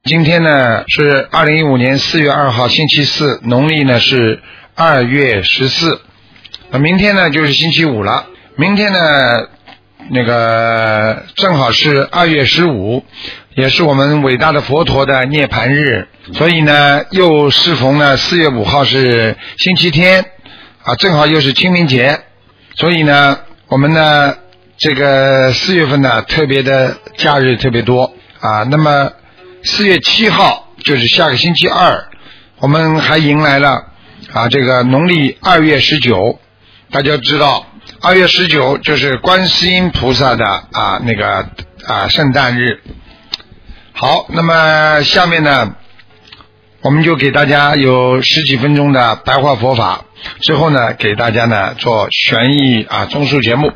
今天呢是2015年4月2号星期四，农历呢是2月14。明天呢就是星期五了。明天呢正好是2月15，也是我们伟大的佛陀的涅槃日，所以呢又适逢呢4月5号是星期天啊，正好又是清明节，所以呢我们呢这个4月份呢特别的假日特别多啊。那么4月7号就是下个星期二，我们还迎来了这个农历2月19。大家知道2月19就是观世音菩萨的圣诞日。好，那么下面呢我们就给大家有10几分钟的白话佛法，之后呢给大家呢做悬疑综述节目。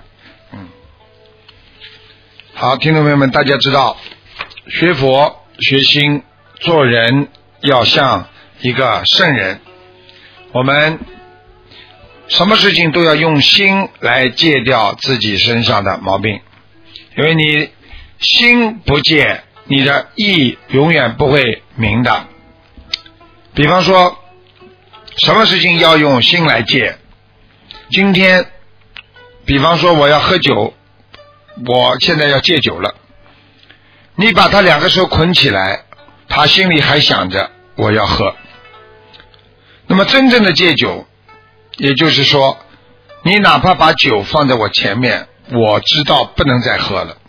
好，听众朋友们，大家知道学佛学心做人要像一个圣人，我们什么事情都要用心来戒掉自己身上的毛病，因为你心不戒，你的意永远不会明的。比方说什么事情要用心来戒，今天比方说我要喝酒，我现在要戒酒了，你把他2个手捆起来，他心里还想着我要喝。那么真正的戒酒，也就是说你哪怕把酒放在我前面，我知道不能再喝了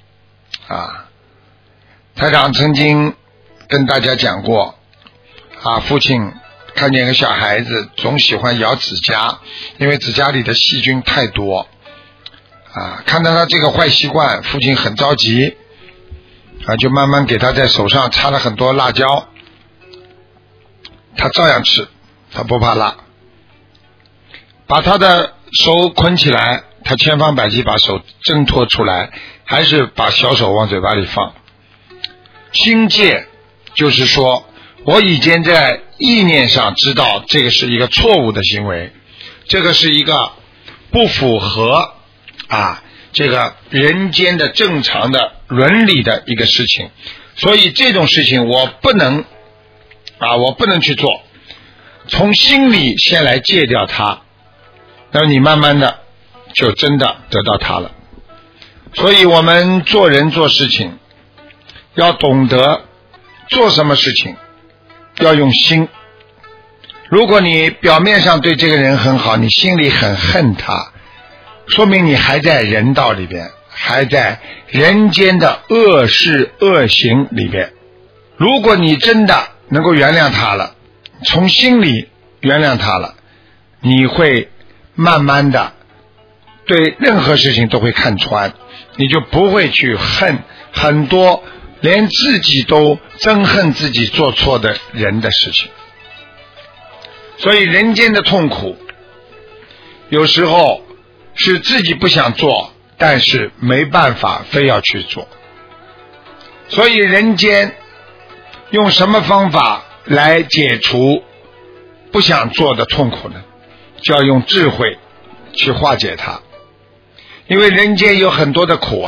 台长曾经跟大家讲过父亲看见一个小孩子总喜欢咬指甲，因为指甲里的细菌太多看到他这个坏习惯，父亲很着急就慢慢给他在手上擦了很多辣椒，他照样吃，他不怕辣。把他的手捆起来，他千方百计把手挣脱出来，还是把小手往嘴巴里放。心戒就是说我已经在意念上知道这个是一个错误的行为，这个是一个不符合这个人间的正常的伦理的一个事情，所以这种事情我不能去做，从心里先来戒掉它，那么你慢慢的就真的得到它了。所以我们做人做事情要懂得做什么事情要用心。如果你表面上对这个人很好，你心里很恨他，说明你还在人道里边，还在人间的恶事恶行里边。如果你真的能够原谅他了，从心里原谅他了，你会慢慢的对任何事情都会看穿，你就不会去恨很多连自己都憎恨自己做错的人的事情。所以人间的痛苦有时候是自己不想做，但是没办法非要去做。所以人间用什么方法来解除不想做的痛苦呢？就要用智慧去化解它。因为人间有很多的苦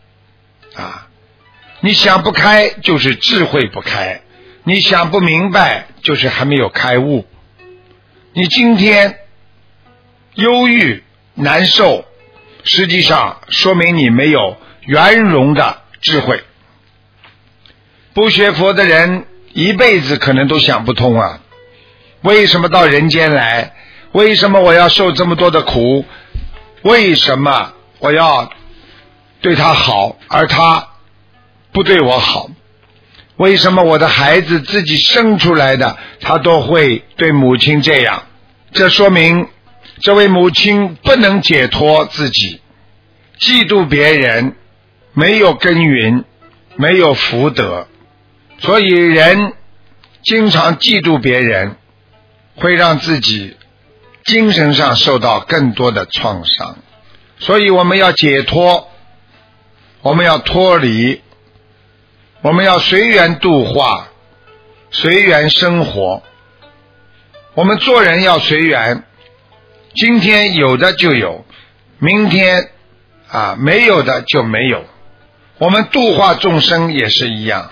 你想不开就是智慧不开，你想不明白就是还没有开悟。你今天忧郁难受，实际上说明你没有圆融的智慧。不学佛的人一辈子可能都想不通为什么到人间来，为什么我要受这么多的苦，为什么我要对他好而他不对我好，为什么我的孩子自己生出来的他都会对母亲这样。这说明这位母亲不能解脱自己，嫉妒别人，没有耕耘，没有福德。所以人经常嫉妒别人，会让自己精神上受到更多的创伤。所以我们要解脱，我们要脱离，我们要随缘度化，随缘生活。我们做人要随缘，今天有的就有，明天没有的就没有。我们度化众生也是一样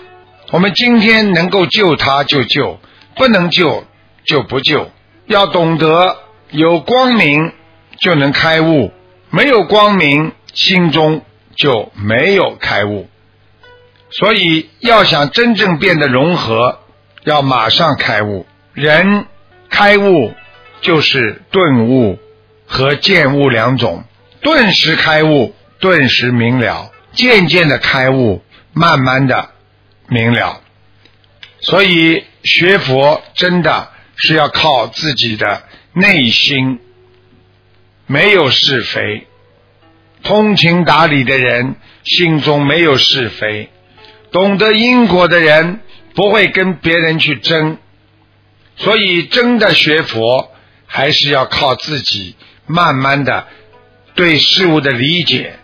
我们今天能够救他就救，不能救就不救。要懂得有光明就能开悟，没有光明心中就没有开悟。所以要想真正变得融合，要马上开悟。人开悟就是顿悟和渐悟两种，顿时开悟，顿时明了，渐渐的开悟，慢慢的明了。所以学佛真的是要靠自己的内心，没有是非，通情达理的人心中没有是非，懂得因果的人不会跟别人去争。所以真的学佛还是要靠自己慢慢的对事物的理解，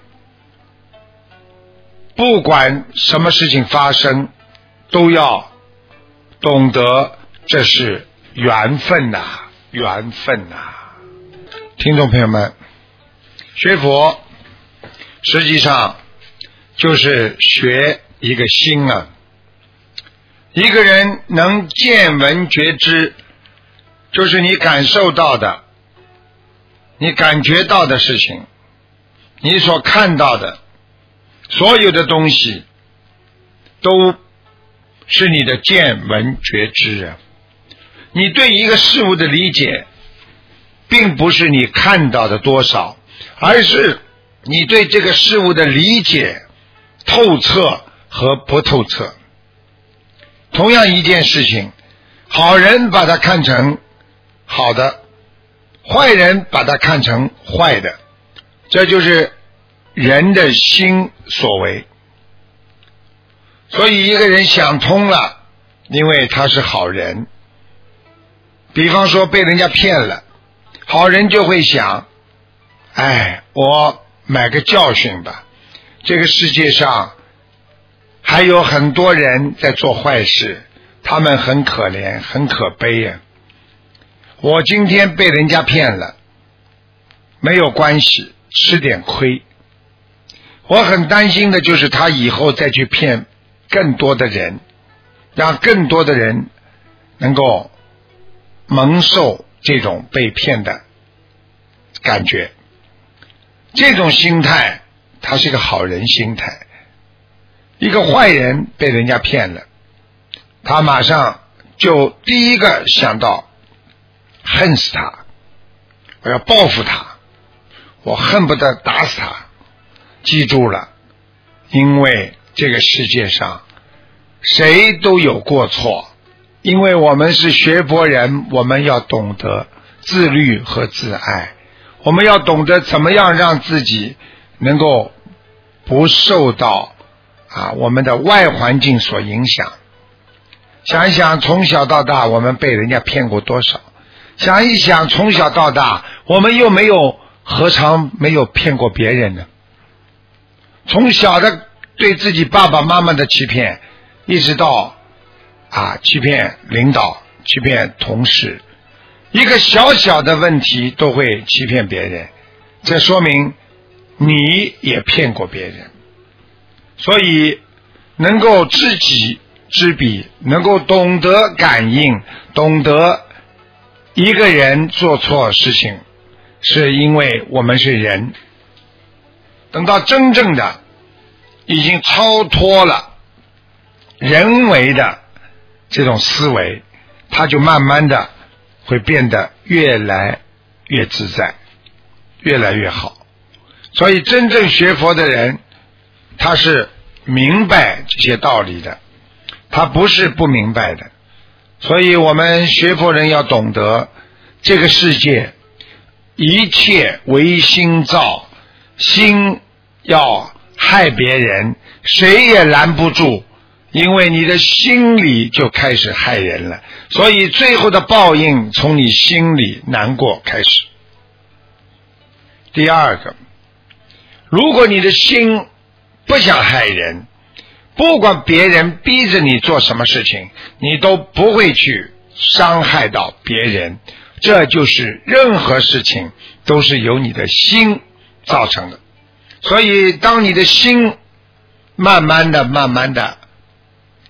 不管什么事情发生都要懂得这是缘分呐，缘分呐。听众朋友们，学佛实际上就是学一个心啊。一个人能见闻觉知，就是你感受到的，你感觉到的事情，你所看到的所有的东西都是你的见闻觉知啊。你对一个事物的理解并不是你看到的多少，而是你对这个事物的理解透彻和不透彻。同样一件事情，好人把它看成好的，坏人把它看成坏的，这就是人的心所为。所以一个人想通了，因为他是好人，比方说被人家骗了，好人就会想，我买个教训吧，这个世界上还有很多人在做坏事，他们很可怜很可悲啊。我今天被人家骗了，没有关系，吃点亏。我很担心的就是他以后再去骗更多的人，让更多的人能够蒙受这种被骗的感觉。这种心态他是个好人心态。一个坏人被人家骗了，他马上就第一个想到恨死他，我要报复他，我恨不得打死他。记住了，因为这个世界上谁都有过错，因为我们是学佛人，我们要懂得自律和自爱，我们要懂得怎么样让自己能够不受到我们的外环境所影响。想一想从小到大我们被人家骗过多少，想一想从小到大我们又何尝没有骗过别人呢？从小的对自己爸爸妈妈的欺骗，一直到欺骗领导，欺骗同事，一个小小的问题都会欺骗别人，这说明你也骗过别人。所以能够知己知彼，能够懂得感应，懂得一个人做错事情是因为我们是人，等到真正的已经超脱了人为的这种思维，他就慢慢的会变得越来越自在，越来越好。所以真正学佛的人，他是明白这些道理的，他不是不明白的。所以我们学佛人要懂得，这个世界一切唯心造，心要害别人，谁也拦不住，因为你的心里就开始害人了，所以最后的报应从你心里难过开始。第二个，如果你的心不想害人，不管别人逼着你做什么事情，你都不会去伤害到别人，这就是任何事情都是由你的心造成的。所以当你的心慢慢的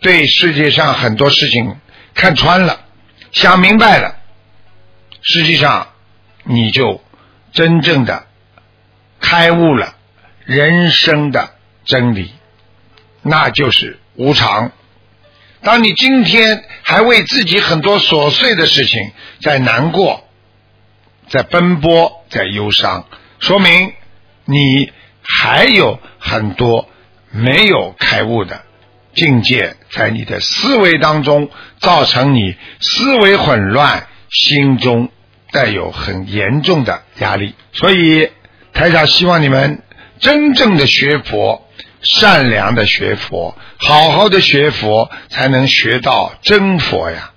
对世界上很多事情看穿了，想明白了，实际上你就真正的开悟了人生的真理，那就是无常。当你今天还为自己很多琐碎的事情在难过，在奔波，在忧伤，说明你还有很多没有开悟的境界在你的思维当中，造成你思维混乱，心中带有很严重的压力。所以台长希望你们真正的学佛，善良的学佛，好好的学佛，才能学到真佛呀。